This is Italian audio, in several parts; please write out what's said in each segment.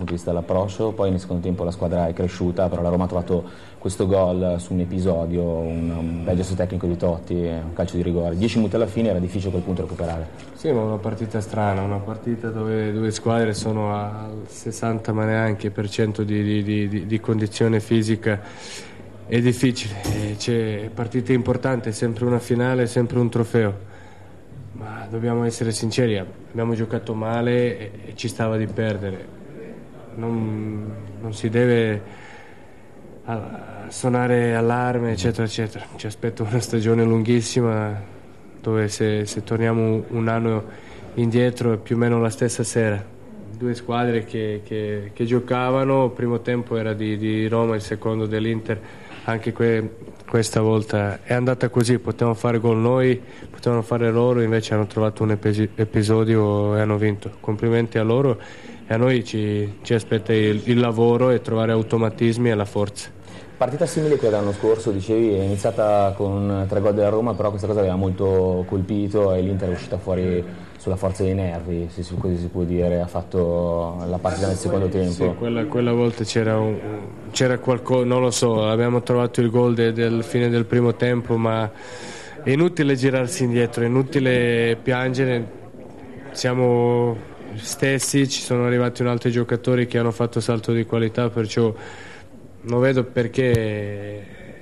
punto di vista dell'approccio. Poi nel secondo tempo la squadra è cresciuta, però la Roma ha trovato questo gol su un episodio, un bel gesto tecnico di Totti, un calcio di rigore. 10 minuti alla fine, era difficile a quel punto recuperare. Sì, ma una partita strana, una partita dove due squadre sono al 60 ma neanche per cento di condizione fisica. È difficile, c'è partita importante, è sempre una finale, sempre un trofeo, ma dobbiamo essere sinceri, abbiamo giocato male e ci stava di perdere, non si deve suonare allarme eccetera eccetera, ci aspetta una stagione lunghissima dove se torniamo un anno indietro è più o meno la stessa sera, due squadre che giocavano, il primo tempo era di Roma, il secondo dell'Inter. Anche questa volta è andata così, potevamo fare gol noi, potevano fare loro, invece hanno trovato un episodio e hanno vinto. Complimenti a loro e a noi ci aspetta il lavoro e trovare automatismi e la forza. Partita simile a quella dell'anno scorso, dicevi, è iniziata con 3 gol della Roma, però questa cosa aveva molto colpito e l'Inter è uscita fuori sulla forza dei nervi, se così si può dire, ha fatto la partita nel secondo tempo. Sì, quella volta c'era qualcosa, non lo so, abbiamo trovato il gol del fine del primo tempo, ma è inutile girarsi indietro, è inutile piangere, siamo stessi, ci sono arrivati un altro giocatori che hanno fatto salto di qualità, perciò non vedo perché.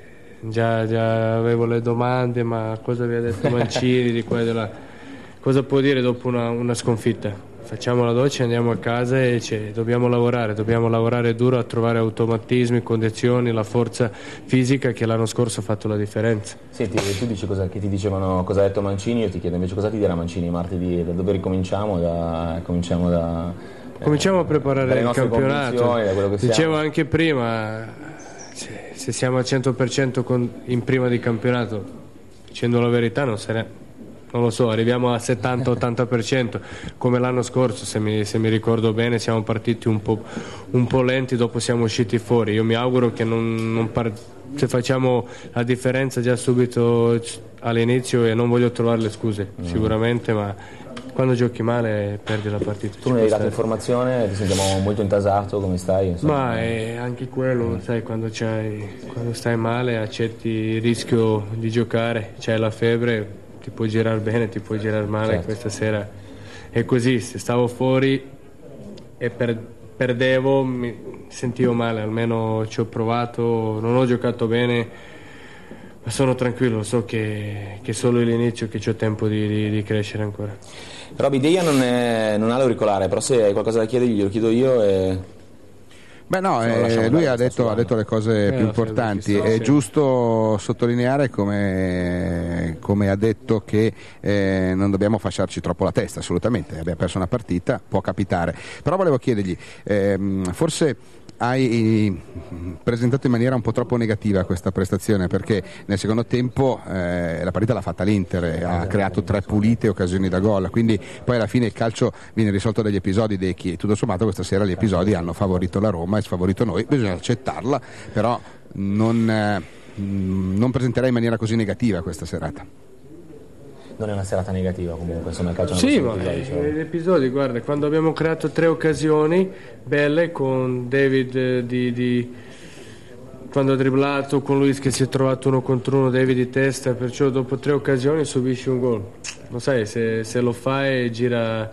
Già avevo le domande, ma cosa vi ha detto Mancini di qua e di là? Cosa può dire dopo una sconfitta? Facciamo la doccia, andiamo a casa e dobbiamo lavorare duro a trovare automatismi, condizioni, la forza fisica che l'anno scorso ha fatto la differenza. Senti, tu dici che ti dicevano cosa ha detto Mancini, io ti chiedo invece cosa ti dirà Mancini martedì, da dove ricominciamo? Cominciamo a preparare il campionato. Dicevo siamo. Anche prima, se siamo al 100% in prima di campionato, dicendo la verità non lo so, arriviamo al 70-80% come l'anno scorso, se mi ricordo bene, siamo partiti un po' lenti, dopo siamo usciti fuori. Io mi auguro che se facciamo la differenza già subito all'inizio, e non voglio trovare le scuse sicuramente, ma quando giochi male perdi la partita. Tu mi hai dato informazione, ti sentiamo molto intasato, come stai? Insomma. Ma è anche quello, sai, quando stai male accetti il rischio di giocare, c'hai la febbre, ti puoi girare bene, ti puoi girare male, certo. Questa sera è così, se stavo fuori e perdevo mi sentivo male, almeno ci ho provato, non ho giocato bene, ma sono tranquillo, so che è solo l'inizio, che c'ho tempo di crescere ancora. Roby, Deia non ha l'auricolare, però se hai qualcosa da chiedergli glielo chiedo io. Beh no, lui ha detto le cose più importanti. È giusto sottolineare come ha detto che non dobbiamo fasciarci troppo la testa, assolutamente, abbiamo perso una partita, può capitare, però volevo chiedergli, forse hai presentato in maniera un po' troppo negativa questa prestazione, perché nel secondo tempo la partita l'ha fatta l'Inter, ha creato 3 pulite occasioni da gol, quindi poi alla fine il calcio viene risolto dagli episodi e tutto sommato questa sera gli episodi hanno favorito la Roma e sfavorito noi, bisogna accettarla, però non presenterai in maniera così negativa questa serata. Non è una serata negativa comunque, insomma il calcio sì, ma gli episodi, guarda, quando abbiamo creato 3 occasioni belle con David quando ha dribblato, con Luis che si è trovato 1 contro 1, David di testa, perciò dopo 3 occasioni subisci un gol, lo sai, se lo fai gira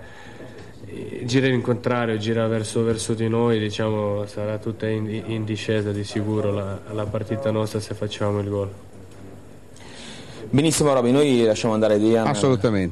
in contrario, gira verso di noi, diciamo sarà tutta in discesa di sicuro la partita nostra se facciamo il gol. Benissimo Roby, noi lasciamo andare Dejan. Assolutamente.